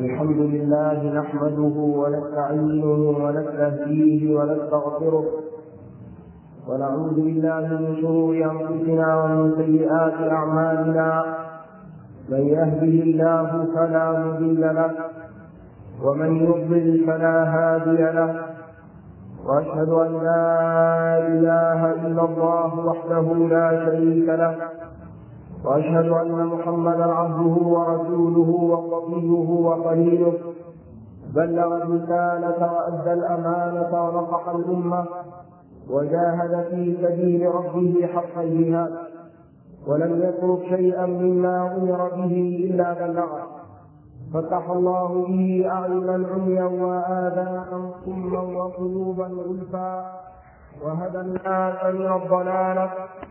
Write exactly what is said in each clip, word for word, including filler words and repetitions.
الحمد لله نحمده ونستعينه ونستهديه ونستغفره ونعوذ بالله من شرور أنفسنا ومن سيئات أعمالنا. من يهده الله فلا مضل له ومن يضلل فلا هادي له، وأشهد أن لا إله إلا الله وحده لا شريك له، وأشهد أن محمدا عبده ورسوله وصفيه وخليله، بلغ الرسالة وأدى الأمانة ونصح الأمة وجاهد في سبيل ربه حق الجهاد، ولم يترك شيئا مما أمر به إلا بلغه، فتح الله به أعينا عميا وآذانا صما وقلوبا غلفا، وهدى الناس من الضلالة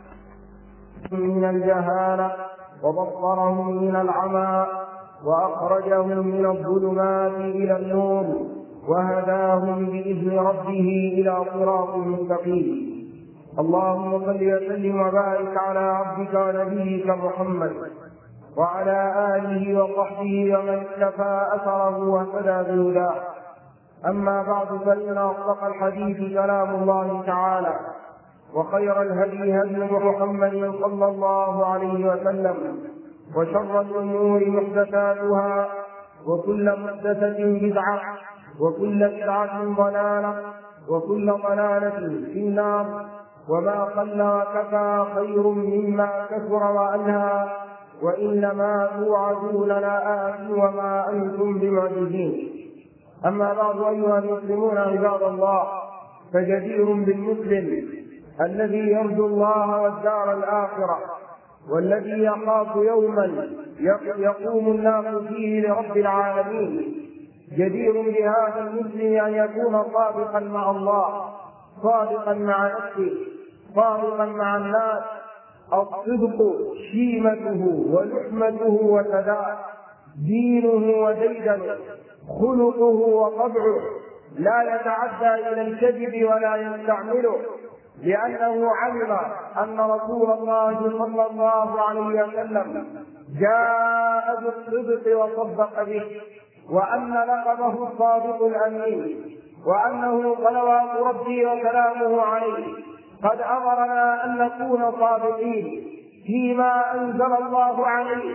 من الجهالة وبصرهم من العمى وأخرجهم من الظلمات إلى النور وهداهم بإذن ربه إلى صراط مستقيم. اللهم صل وسلم وبارك على عبدك ونبيك محمد وعلى آله وصحبه ومن اكتفى أثره واهتدى بهداه. أما بعد، فإن أصدق الحديث كلام الله تعالى، وخير الهدي هدي محمد صلى الله عليه وسلم، وشر الأمور محدثاتها، وكل محدثة بدعة، وكل بدعة ضلالة، وكل ضلالة في النار. وما قل وكفى خير مما كثر وألهى، وإنما توعدون لآت وما أنتم بمعجزين. أما بعد، أيها المسلمون عباد الله، فجدير بالمسلم الذي يرجو الله والدار الآخرة، والذي يخاف يوما يقوم الناس فيه لرب العالمين، جدير بهذا المسلم أن يكون صادقا مع الله، صادقا مع نفسه، صادقا مع الناس. الصدق شيمته ولحمته وسداه، دينه وديدنه، خلقه وطبعه، لا يتعدى إلى الكذب ولا يستعمله، لأنه علم أن رسول الله صلى الله عليه وسلم جاء بالصدق وصدق به، وأن لقبه الصادق الأمين، وأنه صلوات ربي وسلامه عليه قد أمرنا أن نكون صادقين فيما أنزل الله عليه.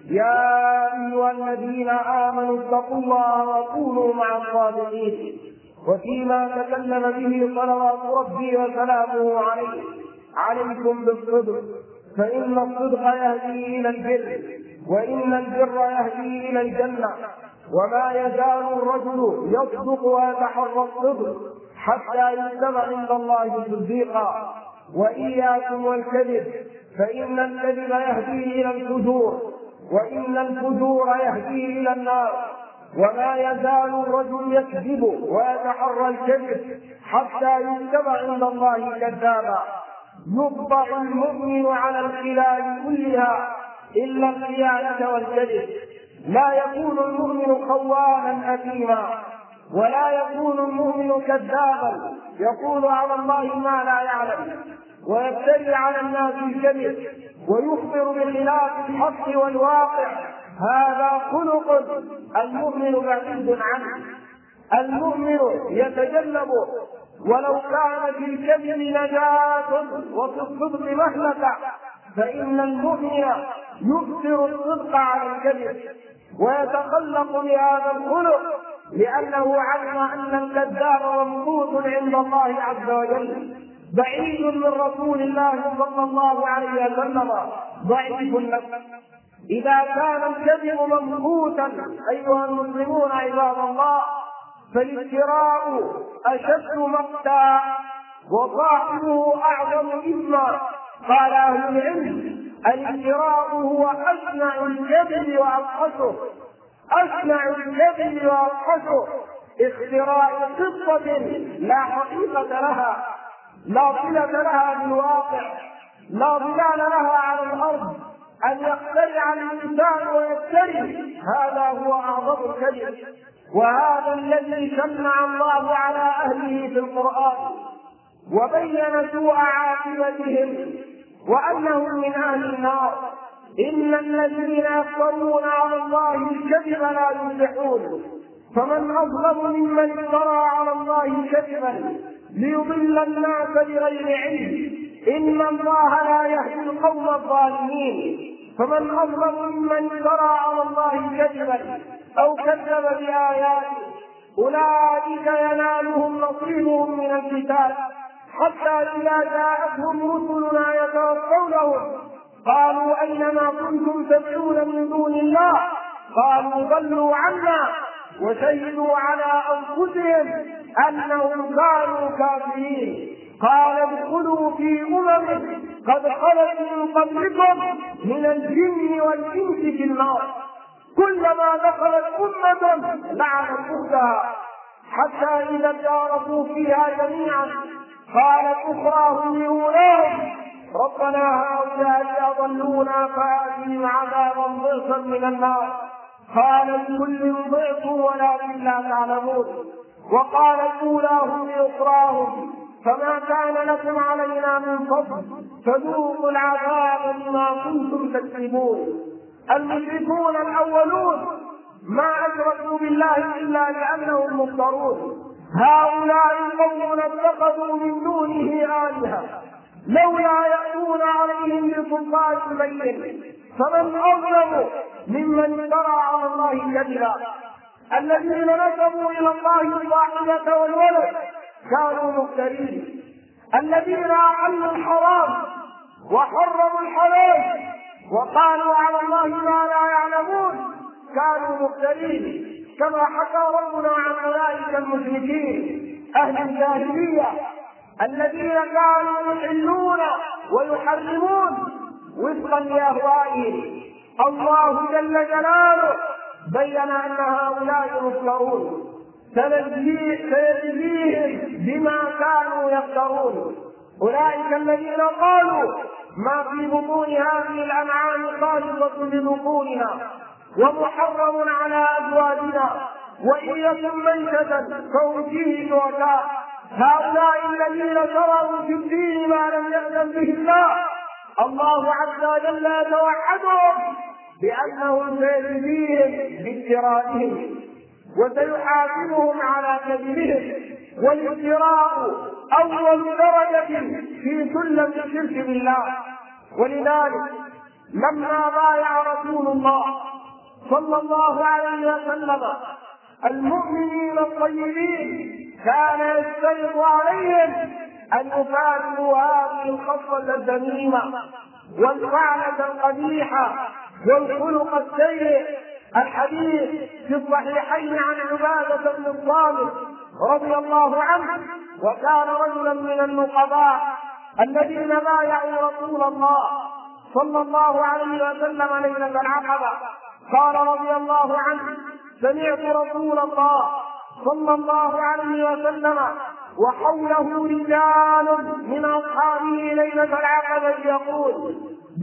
يا أيها الذين آمنوا اتقوا الله وكونوا مع الصادقين. وفيما تكلم به صلوات ربي وسلامه عليه: عليكم بالصدق، فإن الصدق يهدي إلى البر، وإن البر يهدي إلى الجنة. وما يزال الرجل يصدق ويتحرى الصدق حتى يكتب عند الله صديقا. وإياكم والكذب، فإن الكذب يهدي إلى الفجور، وإن الفجور يهدي إلى النار. وما يزال الرجل يكذب ويتحرى الكذب حتى يكتب عند الله كذابا. يطبع المؤمن على الخلال كلها إلا الخيانة والكذب. لا يكون المؤمن خوانا أثيما، ولا يكون المؤمن كذابا يقول على الله ما لا يعلم، ويفتري على الناس الكذب، ويخبر بخلاف الحق والواقع. هذا خلق المؤمن بعيد عنه. المؤمن يتجنب، ولو كان في الكذب نجاة وفي الصدق مهلكة، فإن المؤمن يكثر الصدق على الكذب ويتخلق بهذا الخلق، لأنه علم أن الكذاب ممقوت عند الله عز وجل، بعيد من رسول الله صلى الله عليه وسلم، ضعيف النفس. إذا كان الكذب ممقوتا أيها المسلمون عباد الله، فالافتراء أشد مقتا وصاحبه أعظم إثما. قال أهل العلم: الافتراء هو أشنع الكذب وأفحشه، أشنع الكذب وأفحشه. افتراء قصة لا حقيقة لها، لا صلة لها بالواقع، لا ظلال لها على الأرض، أن يخترع الإنسان ويفتري، هذا هو أعظم الكذب. وهذا الذي شنع الله على أهله في القرآن، وبين سوء عاقبتهم وأنهم من أهل النار. إن الذين يفترون على الله الكذب لا يفلحون. فمن أظلم ممن افترى على الله كذبا ليضل الناس بغير علم، إن الله لا يهدي القوم الظالمين. فمن أظلم ممن افترى على الله كذبا أو كذب بآياته أولئك ينالهم نصيبهم من الكتاب، حتى إذا جاءتهم رسلنا يتوفونهم قالوا أين ما كنتم تدعون من دون الله؟ قالوا ضلوا عنا وشهدوا على أنفسهم أنهم كانوا كافرين. قال ادخلوا في أمم قد خلت من قبلكم من الجن والإنس في النار، كلما دخلت أمة لعنت أختها حتى إذا اداركوا فيها جميعا قالت أخراهم لأولاهم ربنا هؤلاء أضلونا فآتهم عذابا ضعفا من النار. قال لكل ضعف ولكن لا تعلمون. وقالت أولاهم لأخراهم فما كان لكم علينا من فضل فذوقوا العذاب بما كنتم تكسبون. المشركون الأولون ما أشركوا بالله إلا لأنهم مفترون. هؤلاء قوم اتخذوا من دونه آلهة لولا يأتون عليهم بسلطان بين. فمن أظلم ممن افترى على الله كذبا. الذين نسبوا إلى الله الواحدة والولد كانوا مفترين. الذين أحلوا الحرام وحرموا الحلال وقالوا على الله ما لا يعلمون كانوا مفترين، كما حكى ربنا عن أولئك المشركين أهل الجاهلية الذين كانوا يحلون ويحرمون وفقا لأهوائهم. الله جل جلاله بين أن هؤلاء مفترون سيجزيهم بما كانوا يفترون. أولئك الذين قالوا ما في بطون هذه الأنعام خالصة لبطوننا ومحرم على أزواجنا وإن يكن ميتة فهم فيه شركاء. هؤلاء الذين شرعوا في الدين ما لم يأذن به الله، الله عز وجل يتوعدهم بأنهم سيجزيهم بافترائهم وسيحاسبهم على كذبهم، والافتراء أول درجة في سلم الشرك بالله. ولذلك لما بايع رسول الله صلى الله عليه وسلم المؤمنين الطيبين كان يشترط عليهم أن يفارقوا هذه الخصلة الذميمة والفعلة القبيحة والخلق السيء. الحديث في الصحيحين عن عبادة بن الصامت رضي الله عنه، وكان رجلا من النقباء الذين بايعوا رسول الله صلى الله عليه وسلم ليلة العقبة. قال رضي الله عنه سمعت رسول الله صلى الله عليه وسلم وحوله رجال من أصحابه ليلة العقبة يقول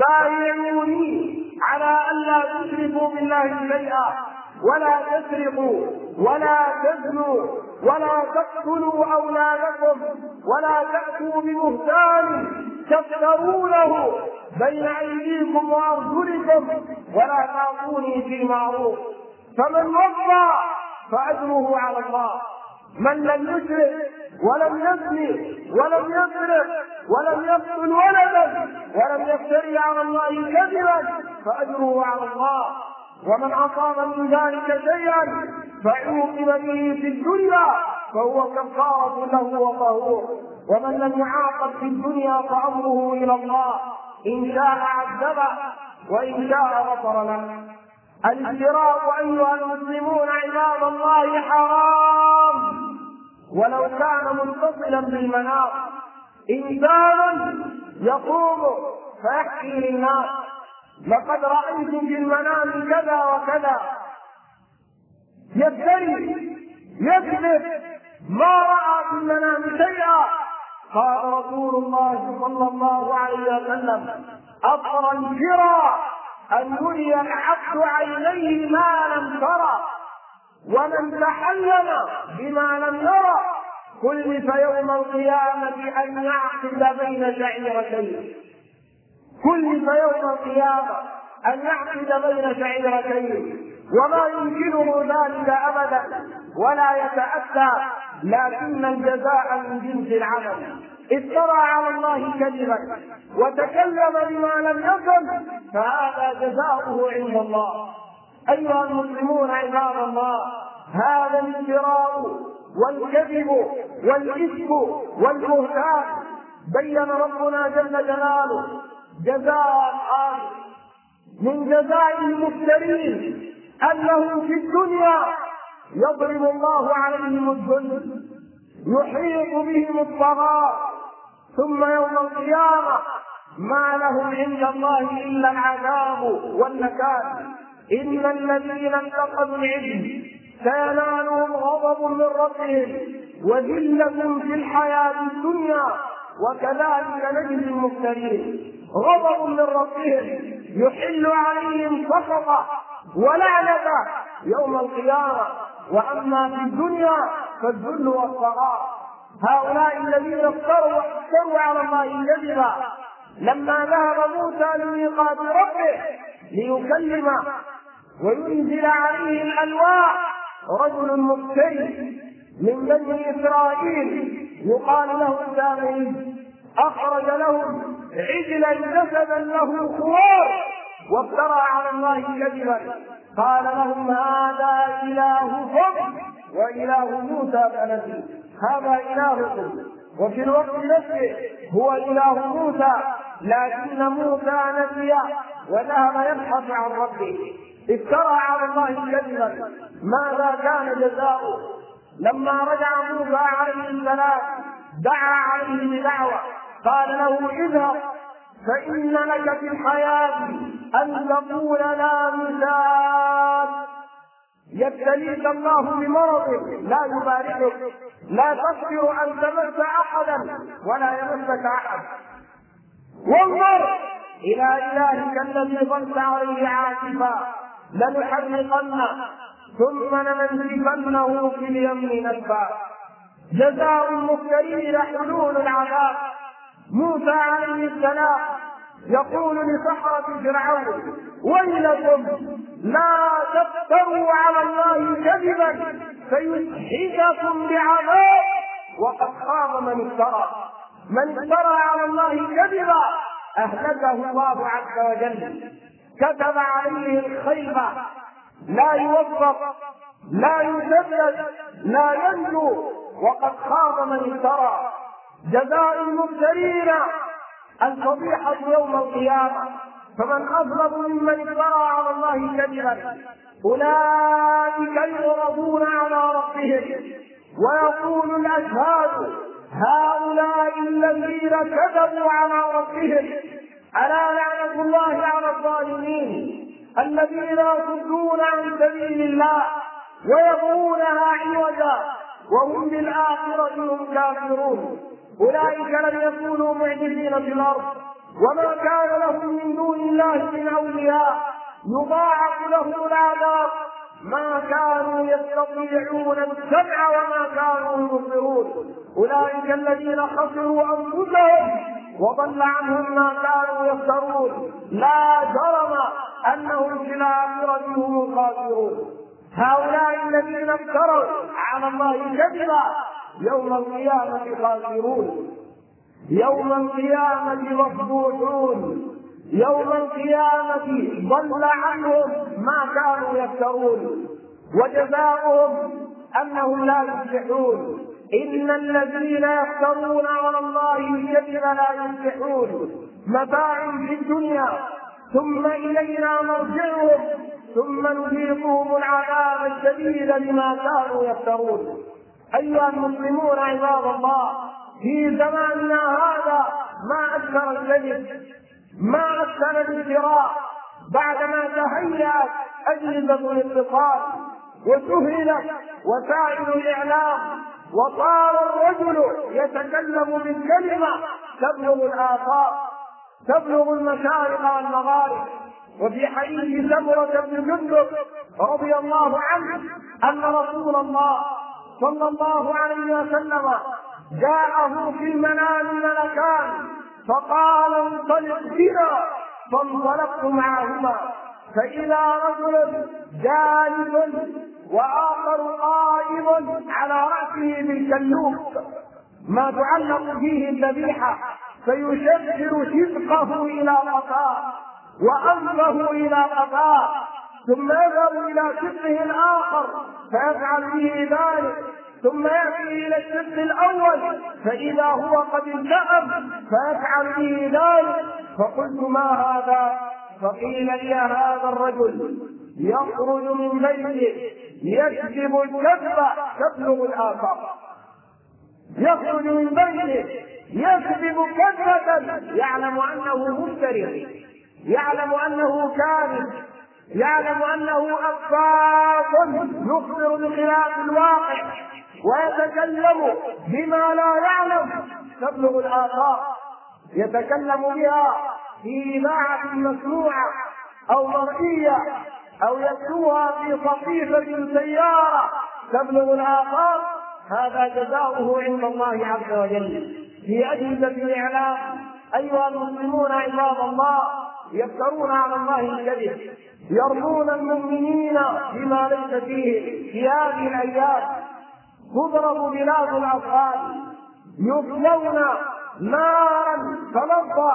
بايعوني على ألا تشركوا بالله شيئا ولا تسرقوا ولا تزنوا ولا تقتلوا أولادكم ولا تأتوا ببهتان تفترونه بين أيديكم وأرجلكم ولا تعصوني في معروف. فمن وفى فأجره على الله. من لم يشرك ولم يزني ولم يسرق ولم يقتل ولدا ولم يفتري على الله كذبا فأجره على الله. ومن أصاب من ذلك شيئا فعوقب به في الدنيا فهو كفارة له وطهور. ومن لم يعاقب في الدنيا فأمره إلى الله إن شاء عذبه وإن شاء غفر له. الافتراء أيها المسلمون عباد الله حرام ولو كان متصلا بالمنام. إنسان يقوم فيحكي للناس لقد رأيت في المنام كذا وكذا، يفتري يكذب ما رأى في المنام شيئا. قال رسول الله صلى الله عليه وسلم أطرى الفرى أن يري العبد عينيه ما لم ترى، ومن تحلم بما لم يرى كلف يوم القيامة أن يعقد بين شعيرتين. كلف يوم القيامة أن يعقد بين شعيرتين، وما يمكنه ذلك أبدا ولا يتأتى، لكن الجزاء من جنس العمل. افترى على الله كذبا وتكلم بما لم يكن، فهذا جزاؤه عند الله. أيها المسلمون عباد الله، هذا الافتراء والكذب والإفك والبهتان بين ربنا جل جلاله جزاء آخر من جزاء المفترين، أنهم في الدنيا يضرب الله عليهم الذل، يحيط بهم الطغاة، ثم يوم القيامة ما لهم عند الله إلا العذاب والنكال. إن الذين اتخذوا العجل سينالهم غضب من ربهم وذلة في الحياة الدنيا وكذلك نجزي المفترين. غضب من ربهم يحل عليهم سخطه ولعنته يوم القيامة، وأما في الدنيا فالذل والصغار. هؤلاء الذين افتروا وافتروا على الله كذبا لما ذهب موسى لميقات ربه ليكلمه وينزل عليه الألواح، رجل مفتري من بني إسرائيل يقال له سامري أخرج لهم عجلا جسدا له خوار وافترى على الله كذبا، قال لهم هذا إلهكم وإله موسى فنسي. هذا إلهكم، وفي الوقت نفسه هو إله موسى، لكن موسى نسي وذهب يبحث عن ربه. افترى على الله كذبا. ماذا كان جزاؤه؟ لما رجع موسى عليه السلام دعا عليه بدعوة، قال له اذهب فإن لك في الحياة أن تقول لا مثال، يبتليك الله بمرض لا يباركك، لا تقدر أن تمس أحدا ولا يمسك أحد، وانظر إلى إلهك الذي ظلت عليه عاكفا لنحرقنه ثم لننسفنه في اليم نسفا. جزاء المفترين حلول العذاب. موسى عليه السلام يقول لسحرة فرعون ويلكم لا تفتروا على الله كذبا فيسحتكم بعذاب وقد خاب من افترى. من افترى على الله كذبا أهلكه الله عز وجل، كتب عليه الخيبة، لا يوفق لا يسدد لا ينجو وقد خاب من افترى. جزاء المفترين الفضيحة يوم القيامة، فمن أظلم ممن افترى على الله كذبا. أولئك يعرضون على ربهم ويقول الأشهاد هؤلاء الذين كذبوا على ربهم ألا لعنة الله على الظالمين الذين يصدون عن سبيل الله ويبغونها عوجا وهم بالآخرة هم كافرون. أولئك لم يكونوا معجزين في الأرض وما كان لهم من دون الله من أولياء يضاعف لهم العذاب ما كانوا يستطيعون السمع وما كانوا يبصرون. أولئك الذين خسروا أنفسهم وضل عنهم ما كانوا يفترون، لا جرم أنهم في الآخرة هم الخاسرون. هؤلاء الذين افتروا على الله كذبا يوم القيامة خاسرون، يوم القيامة مفضوحون، يوم القيامة ضل عنهم ما كانوا يفترون، وجزاؤهم أنهم لا يفلحون. إن الذين يفترون على الله الكذب لا يفلحون. متاع في الدنيا ثم إلينا مرجعهم ثم نذيقهم العذاب الشديد بما كانوا يفترون. أيها المسلمون عباد الله، في زماننا هذا ما أكثر الكذب، ما أكثر الافتراء، بعدما تهيأت أجهزة الاتصال وسهلت وسائل الإعلام وصار الرجل يتكلم بالكلمة تبلغ الآفاق تبلغ المشارق والمغارب. وفي حديث سمرة بن جندب رضي الله عنه أن رسول الله صلى الله عليه وسلم جاءه في المنام ملكان فقال انطلق بنا فانطلقت معهما فإذا رجل جالس وآخر قائم على رأسه بالكلوب ما تعلق فيه الذبيحة، فيشبر شدقه إلى قفاه وأنفه إلى قفاه، ثم يذهب إلى شقه الآخر فيفعل به ذلك، ثم يأتي إلى الشق الأول فإذا هو قد التأم فيفعل به ذلك. فقلت ما هذا؟ فقيل لي هذا الرجل يخرج من بيته يكذب الكذب تبلغ الآفاق، يخرج من بيته يكذب كذبة يعلم أنه مفتري، يعلم أنه كاذب، يعلم أنه أفاق يخبر بخلاف الواقع ويتكلم بما لا يعلم تبلغ الآفاق، يتكلم بها في إذاعة مسموعة أو مرئية أو يكتبها في صحيفة سيارة تبلغ الآفاق. هذا جزاؤه عند الله عز وجل. في أجهزة الإعلام أيها المسلمون عباد الله يفترون على الله الكذب، يرمون المؤمنين بما ليس فيه. في هذه الأيام تضرب بلاد الأفغان، يفلون نارا تلظى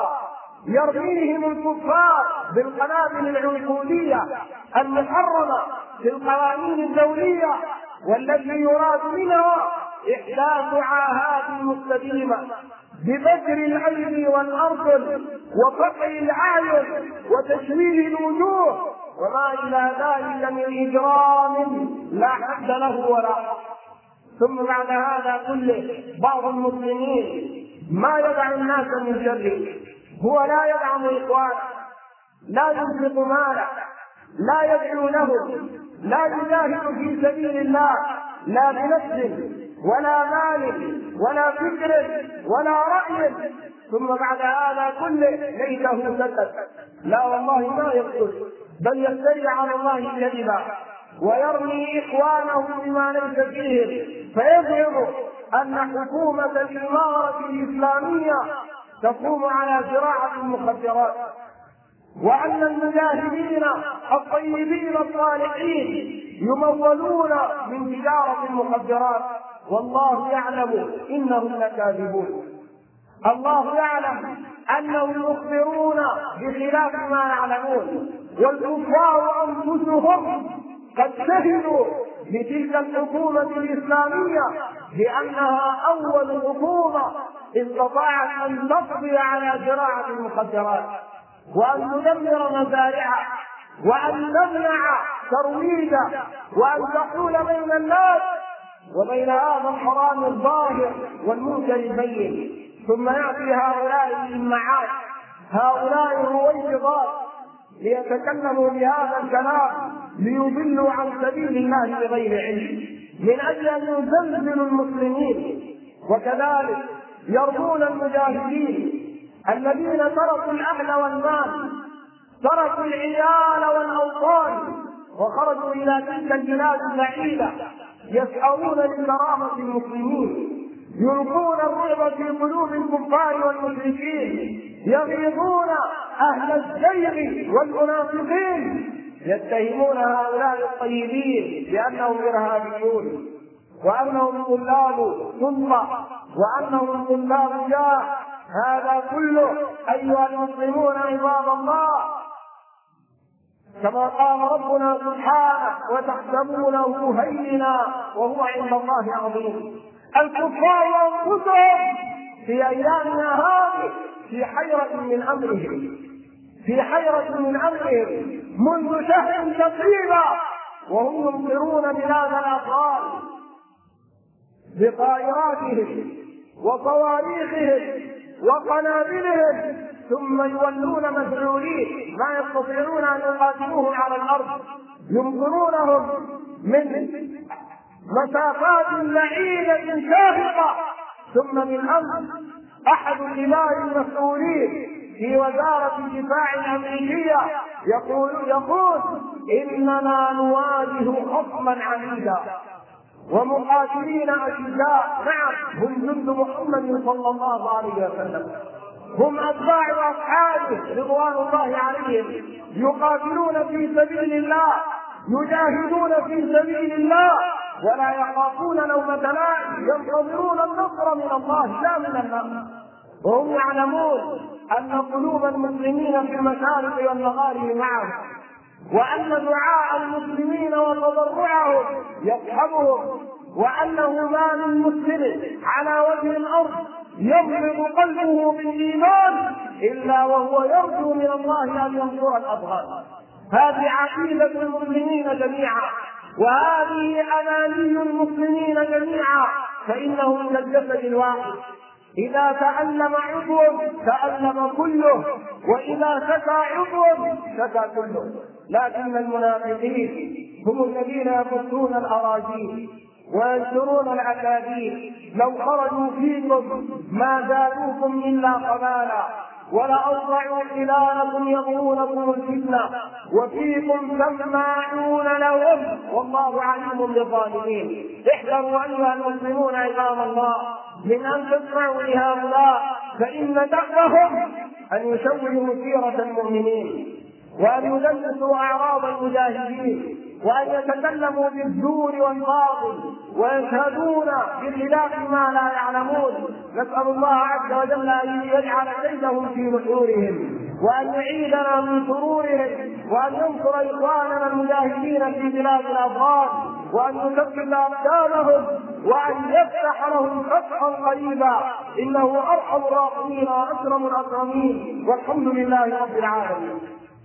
يرميهم الكفار بالقنابل العنصرية المحرمة في القوانين الدولية، والتي يراد منها إحداث عاهات مستديمة ببتر الأيدي والأرجل وقطع الأعين وتشويه الوجوه وما إلى ذلك من إجرام لا حد له ولا حد. ثم بعد هذا كله بعض المسلمين ما يدع الناس من شره، هو لا يدعم إخوانه، لا ينفق ماله، لا يدعو لهم، لا يجاهد في سبيل الله لا بنفس ولا مال ولا فكر ولا رأي. ثم بعد هذا كله ليته سكت، لا والله ما يقصد، بل يفتري على الله كذبا ويرمي إخوانه بما ليس فيه، فيظهر أن حكومة الإمارة الإسلامية تقوم على زراعة المخدرات، وأن المجاهدين الطيبين الصالحين يمولون من تجارة المخدرات، والله يعلم إنهم لكاذبون. الله يعلم أنهم يخبرون بخلاف ما يعلمون، والكفار أنفسهم قد شهدوا بتلك الحكومة الإسلامية بأنها أول حكومة استطاعت أن تقضي على زراعة المخدرات وأن تدمر مزارعها وأن تمنع ترويجها وأن تحول بين الناس وبين هذا الحرام الظاهر والمنكر البين. ثم يأتي هؤلاء الجماعات، هؤلاء الرويبضات، ليتكلموا بهذا الكلام ليضلوا عن سبيل الله بغير علم، من أجل أن يزلزلوا المسلمين، وكذلك يرضون المجاهدين الذين تركوا الأهل والمال، تركوا العيال والأوطان وخرجوا إلى تلك البلاد البعيدة يسعون لكرامة المسلمين، يلقون الرعب في قلوب الكفار والمشركين، يغيظون أهل الزيغ والمنافقين، يتهمون هؤلاء الطيبين بأنهم إرهابيون وأنهم طلاب سلطة وأنهم طلاب جاه. هذا كله أيها المسلمون عباد الله كما قال ربنا سبحانه وتحسبونه هينا وهو عند الله عظيم. الكفار أنفسهم في أيامنا هذه في حيرة من أمرهم، في حيرة من أمرهم منذ شهر تقريبا، وهم يمطرون بلاد الأطفال بطائراتهم وصواريخهم وقنابلهم، ثم يولون مذعورين ما يستطيعون أن يقاتلوهم على الأرض، يمطرونهم من مسافات بعيدة شاهقة. ثم من أمس أحد الكبار المسؤولين في وزارة الدفاع الأمريكية يقول يقول إننا نواجه خصما عنيدا ومقاتلين أشداء. نعم، هم جند محمد صلى الله عليه وسلم، هم أتباع أصحابه رضوان الله عليهم، يقاتلون في سبيل الله، يجاهدون في سبيل الله، ولا يخافون لومة لائم، ينتظرون النصر من الله لا من الناس، وهم يعلمون أن قلوب المسلمين في المشارق والمغارب معهم، وأن دعاء المسلمين وتضرعهم يصحبهم، وأنه ما من مسلم على وجه الأرض ينبض قلبه بالإيمان إلا وهو يرجو من الله أن ينصر الأبغال. هذه عقيدة المسلمين جميعا، وهذه أماني المسلمين جميعا، فإنهم كالجسد الواحد، إذا تألم عضو تألم كله، وإذا شكى عضو شكى كله. لكن المنافقين هم الذين يبثون الأراجيل وينشرون الأكاذيب، لو خرجوا فيكم ما زادوكم إلا قبالا، ولأوضعوا خلالكم يبغونكم الفتنة، وفيكم سماعون لهم والله عليم بالظالمين. احذروا أيها المسلمون عباد الله من أن تسمعوا لهؤلاء، فإن دأبهم أن يشوهوا سيرة المؤمنين، وأن يدنسوا أعراض المجاهدين، وأن يتكلموا بالزور والباطل، ويشهدون بالخلاف ما لا يعلمون. نسأل الله عز وجل أن يجعل كيدهم في نحورهم، وأن يعيدنا من شرورهم، وأن ينصر إخواننا المجاهدين في بلاد الأفغان، وأن يثبت أقدامهم، وأن يفتح لهم فتحا قريبا، إنه أرحم الراحمين وأكرم الأكرمين، والحمد لله رب العالمين.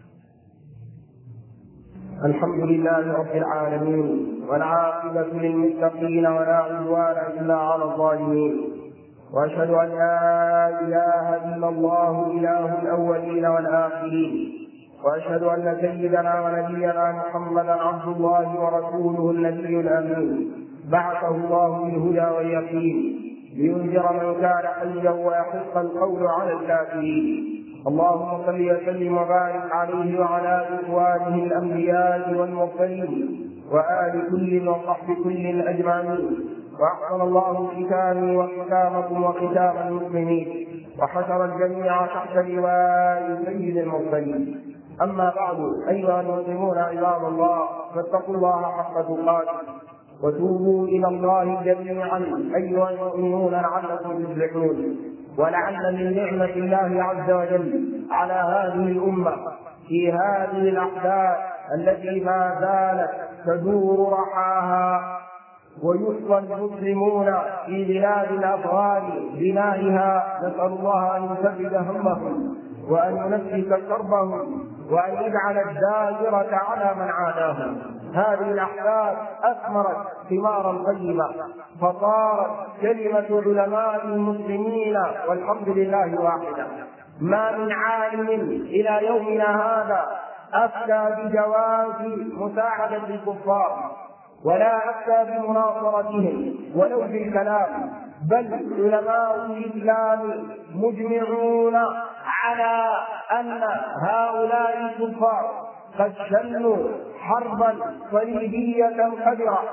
الحمد لله رب العالمين، والعاقبة للمتقين، ولا عدوان إلا على الظالمين، وأشهد أن لا إله إلا الله إله الأولين والآخرين، وأشهد أن سيدنا ونبينا محمدا عبد الله ورسوله النبي الأمين، بعثه الله بالهدى واليقين لينذر من كان حيا ويحق القول على الكافرين. اللهم صل وسلم وبارك عليه وعلى إخوانه الأنبياء والمرسلين وآل كل وصحب كل أجمعين. وأحسن الله ختامي وختامكم وختام المسلمين، وحشر الجميع تحت لواء سيد المرسلين. أما بعد، أيها المسلمون عباد الله، فاتقوا الله حق تقاته، وتوبوا إلى الله جميعا أيها المؤمنون لعلكم تفلحون. ولعل من نعمة الله عز وجل على هذه الأمة في هذه الأحداث التي ما زالت تدور رحاها ويحصى المسلمون في بلاد الأفغان بنائها، نسأل الله أن يثبت همهم وأن ينفس كربهم وأن يجعل الدائرة على من عاداهم. هذه الأحداث أثمرت ثمارا طيبة، فصارت كلمة علماء المسلمين والحمد لله واحدة. ما من عالم إلى يومنا هذا أفتى بجواز مساعدة الكفار، ولا أفتى بمناصرتهم ولو بالكلام، بل علماء الإسلام مجمعون على أن هؤلاء الكفار قد شنوا حربا صليبية قذرة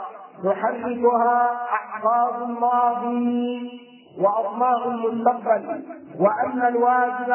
تحركها أحقاد الماضي وأطماع المستقبل، وأن الواجب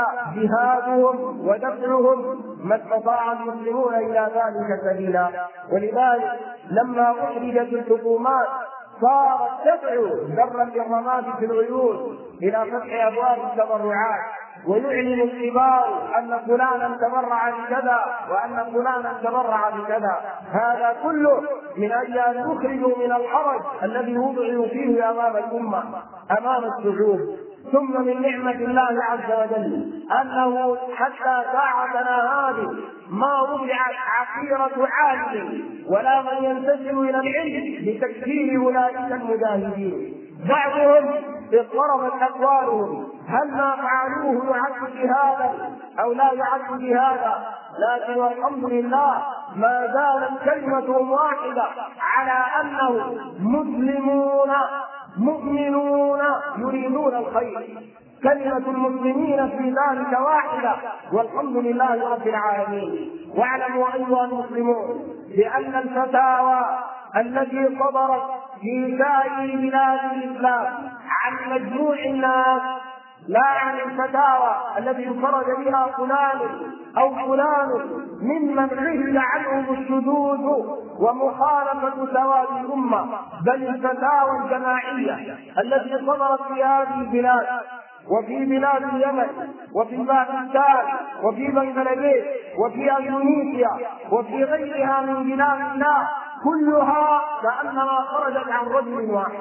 جهادهم ودفعهم ما استطاع المسلمون إلى ذلك سبيلا. ولذلك لما أحرجت الحكومات صارت تدعو ذرا للرماد في العيون إلى فتح أبواب التبرعات، ويعلن الكبار أن فلانا تبرع بكذا وأن فلانا تبرع بكذا. هذا كله من أجل أن يخرجوا من الحرج الذي وضعوا فيه أمام الأمة أمام الشعوب. ثم من نعمة الله عز وجل أنه حتى ساعتنا هذه ما وضعت عقيرة عالم ولا من ينتسب إلى العلم لتكفير أولئك المجاهدين. بعضهم اضطربت أقوالهم هل ما فعلوه يعد بهذا أو لا يعد بهذا، لكن والحمد لله ما زالت كلمتهم واحدة على أنه مسلمون مؤمنون يريدون الخير. كلمة المسلمين في ذلك واحدة والحمد لله رب العالمين. واعلموا أيها المسلمون بأن الفتاوى التي صدرت في سائر بلاد الإسلام عن مجموع الناس لا عن الفتاوى التي انفرد بها فلان أو فلان ممن عهد عنهم الشذوذ ومخالفة سواد الأمة، بل الفتاوى الجماعية التي صدرت في هذه البلاد وفي بلاد اليمن وفي باكستان وفي بنغلاديش وفي اندونيسيا وفي غيرها من بلاد الله، كلها كأنما خرجت عن رجل واحد،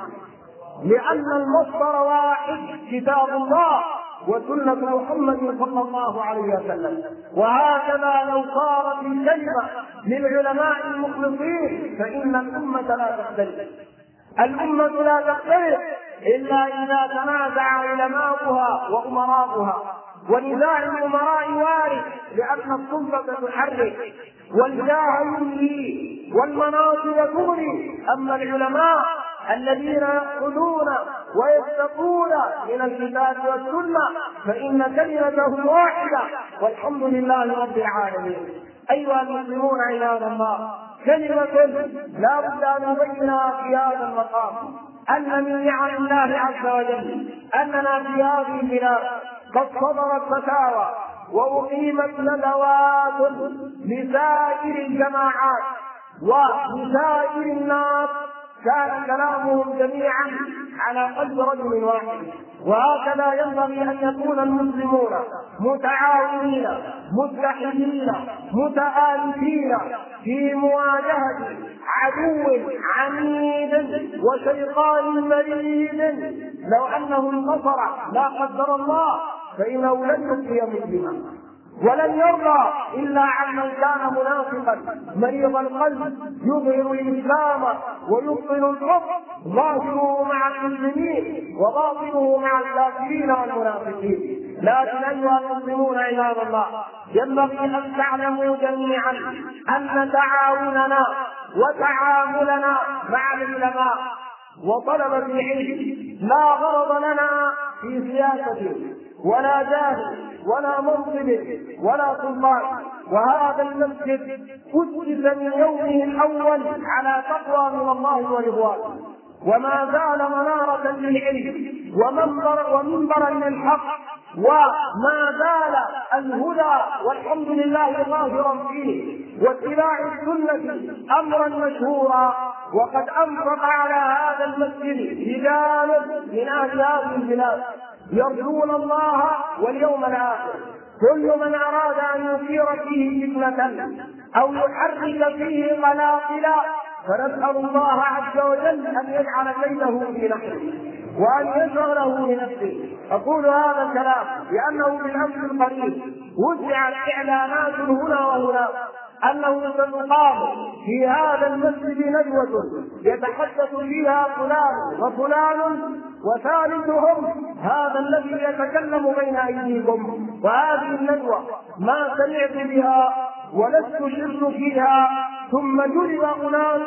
لأن المصدر واحد كتاب الله وسنة محمد صلى الله عليه وسلم. وهكذا لو صارت الكلمة للعلماء المخلصين فإن الأمة لا تختلف. الأمة لا تختلف إلا إذا تنازع علماؤها وأمراؤها، ونزاع الأمراء وارد لأن السلطة تحرك والجاه يملي والمناصب تغني، أما العلماء الذين يأخذون ويتقون من الكتاب والسنة فإن كلمتهم واحدة والحمد لله رب العالمين. أيها المسلمون عباد الله، كلمة لا بد أن نبينها في هذا المقام، أن من نعم الله عز وجل أننا في هذه البلاد قد صدرت فتاوى وأقيمت ندوات لسائر الجماعات ولسائر الناس كان كلامهم جميعا على قلب رجل واحد. وهكذا ينبغي أن يكون المسلمون متعاونين متحدين متآلفين في مواجهة عدو عنيد وشيطان مريد. لو أنه انتصر لا قدر الله فإنه لن يبقي مسلما ولن يرضى إلا عن من كان منافقا مريض القلب يظهر الإسلام ويبطل الكفر، ظاهره مع المسلمين وباطنه مع الكافرين والمنافقين. لكن أيها المسلمون عباد الله، ينبغي أن تعلموا جميعا أن تعاوننا وتعاملنا مع العلماء وطلبة العلم لا غرض لنا في سياسة ولا جاه ولا منصب ولا سلطان. وهذا المسجد أسس من يومه الأول على تقوى من الله ورضوانه، وما زال منارة للعلم ومنبر ومنبرا للحق، وما زال الهدى والحمد لله ظاهرا فيه، واتباع السنة أمرا مشهورا. وقد أنفق على هذا المسجد رجال من أهل هذه البلاد يرجون الله واليوم الآخر. كل من أراد أن يثير فيه فتنة أو يحرك فيه قلاقلا فنسأل الله عز وجل أن يجعل كيده في نحره وأن يشغله لنفسه. أقول هذا الكلام لأنه بالأمس القريب وزعت إعلانات هنا وهنا أنه ستقام في هذا المسجد ندوة يتحدث فيها فلان وفلان وثالثهم هذا الذي يتكلم بين أيديكم. وهذه الندوة ما سمعت بها ولست شرت فيها، ثم جلب أناس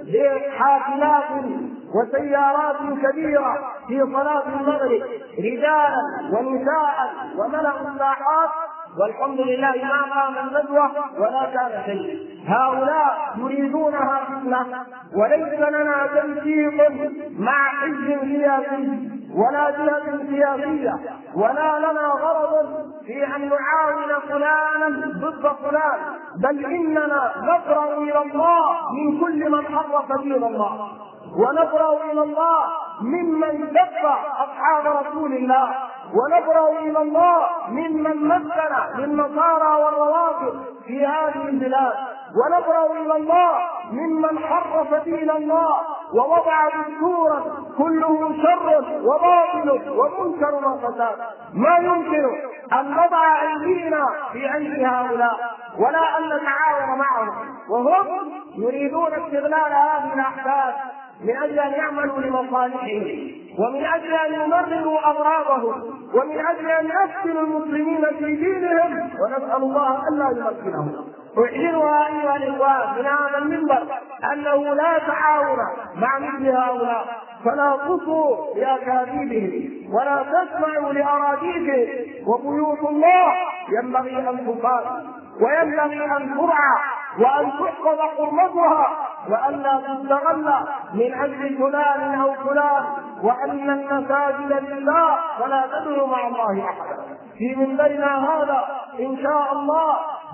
بحافلات وسيارات كبيرة في صلاة المغرب رجالا ونساء وملأوا الساحات، والحمد لله ما قام الندوة ولا كان شيء. هؤلاء يريدونها فتنة، وليس لنا تنسيق مع حزب سياسي ولا جهة سياسية، ولا لنا غرض في أن نعاون فلانا ضد فلان، بل إننا نبرأ إلى الله من كل من حرف دين الله، ونبرأ إلى الله ممن كف أصحاب رسول الله، ونبرأ إلى الله ممن مثل للنصارى والروافض في هذه البلاد، ونبرأ إلى الله ممن حرف دين الله ووضع دستورا كله شر وباطل ومنكر وفساد. ما يمكن أن نضع أيدينا في أيدي هؤلاء ولا أن نتعاون معهم، وهم يريدون استغلال هذه الأحداث من أجل أن يعملوا لمصالحهم، ومن أجل أن يمرروا أضرابهم، ومن أجل أن يفتنوا المسلمين في دينهم، ونسأل الله ألا يمكنهم. أعلنها أيها الإخوان من هذا المنبر أنه لا تعاون مع مثل هؤلاء، فلا تصوا لأكاذيبهم ولا تسمعوا لأراضيهم، وبيوت الله ينبغي أن تقال وينبغي أن ترعى وأن تحفظ حرمتها، وأن لا تستغل من أجل فلان أو فلان وأن المساجد لله فلا تدعوا مع الله أحدا. في منبرنا هذا إن شاء الله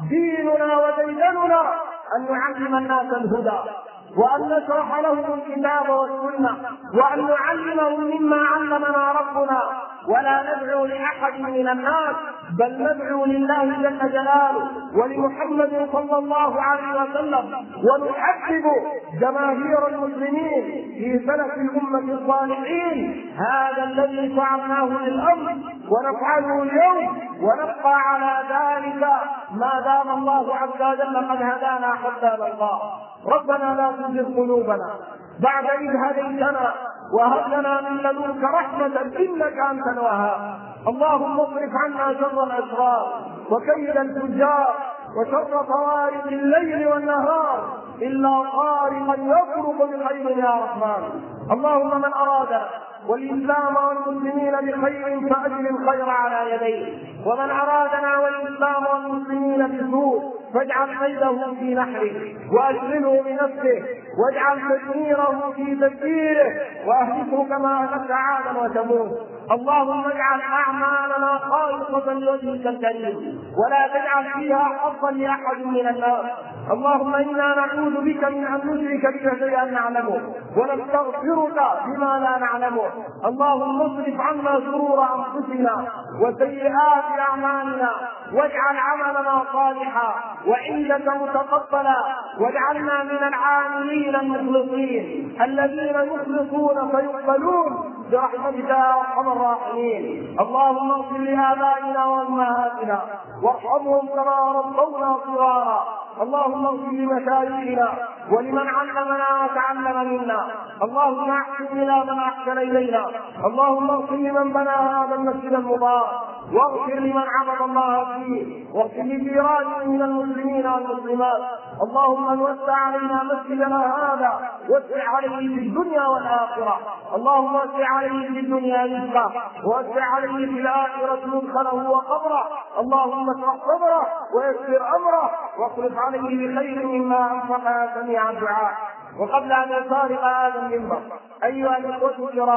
ديننا وديدننا أن نعلم الناس الهدى، وأن نشرح لهم الكتاب والسنة، وأن نعلمهم مما علمنا ربنا، ولا ندعو لأحد من الناس بل ندعو لله جل جلاله ولمحمد صلى الله عليه وسلم، ونحبب جماهير المسلمين في سلف الأمة الصالحين. هذا الذي فعلناه للأمر ونفعله اليوم، ونبقى على ذلك ما دام الله عز وجل قد هدانا حتى نلقاه. ربنا لا تزغ قلوبنا بعد إذ هديتنا وهب لنا من لدنك رحمة إنك أنت الوهاب. اللهم اصرف عنا شر الأشرار وكيد الفجار وشر طوارق الليل والنهار إلا طارقا يطرق بخير يا رحمن. اللهم من أراد والإسلام والمسلمين بخير فأجل الخير على يديه، ومن أرادنا والإسلام والمسلمين بسوء فاجعل كيده في نحره وأشغله بنفسه، واجعل تدميره في تدبيره، وأهلكه كما أهلكت عادا وثمود. اللهم اجعل أعمالنا خالصة لوجهك الكريم ولا تجعل فيها حظا لأحد من الناس. اللهم إنا نعوذ بك من أن نشرك بك شيئا نعلمه ونستغفرك بما لا نعلمه. اللهم اصرف عنا شرور أنفسنا وسيئات أعمالنا، واجعل عملنا صالحا وعندك متقبلا، واجعلنا من العاملين المخلصين الذين يخلصون فيقبلون برحمتك يا ارحم الراحمين. اللهم اغفر لآبائنا وأمهاتنا وارحمهم كما ربونا صغارا. اللهم اغفر لمشايخنا ولمن علمنا وتعلم منا. اللهم احسن الى من احسن الينا. اللهم اغفر لمن بنى هذا المسجد المبارك، واغفر لمن عبد الله فيه، واغفر لجيرانه من المسلمين والمسلمات. اللهم من وسع علينا مسجدنا هذا وسع عليه في الدنيا والاخره. اللهم وسع عليه في الدنيا رزقه، ووسع عليه في الاخره مدخله وقبره. اللهم اشرح صدره ويسر امره واصرف عليه بخير مما انفق يا سميع الدعاء. وقبل ان يفارق هذا المنبر ايها الاخوه الكرام،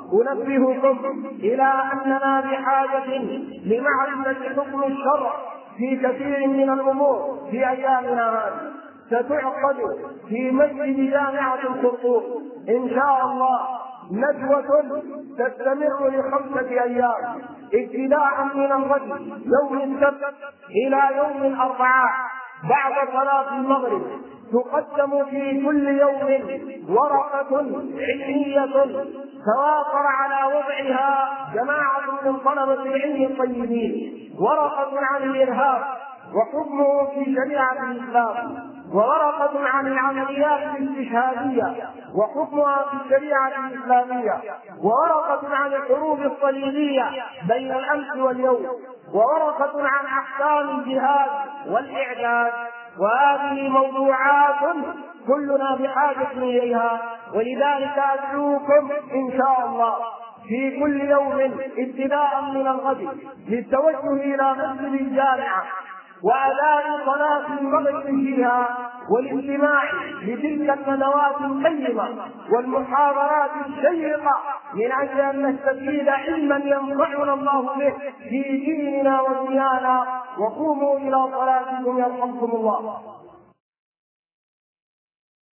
انبهكم الى اننا بحاجه لمعرفه حكم الشرع في كثير من الامور في ايامنا هذه. ستعقد في مسجد جامعه الخرطوم ان شاء الله ندوة تستمر لخمسة أيام، ابتداء من الغد يوم السبت إلى يوم الأربعاء بعد صلاة المغرب. تقدم في كل يوم ورقة علمية توافر على وضعها جماعة من طلبة العلم الطيبين، ورقة عن الإرهاب وحكمه في شريعة الإسلام، وورقة عن العمليات الاستشهادية وحكمها في الشريعة الإسلامية، وورقة عن الحروب الصليبية بين الأمس واليوم، وورقة عن أحكام الجهاد والإعداد. وهذه موضوعات كلنا بحاجة إليها، ولذلك أدعوكم إن شاء الله في كل يوم ابتداء من الغد للتوجه إلى مسجد الجامعة وأداء صلاة المغرب فيها، والاستماع لتلك الندوات القيمة والمحاضرات الشيقة من أجل أن نستفيد علما ينفعنا الله به في ديننا ودنيانا. وقوموا إلى صلاتكم يرحمكم الله.